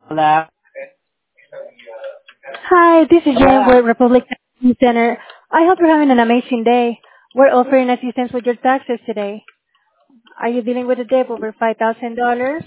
Hola. Hi, this is Jen Hola. with Republic Tax Center. I hope you're having an amazing day. We're offering assistance with your taxes today. Are you dealing with a debt over $5,000?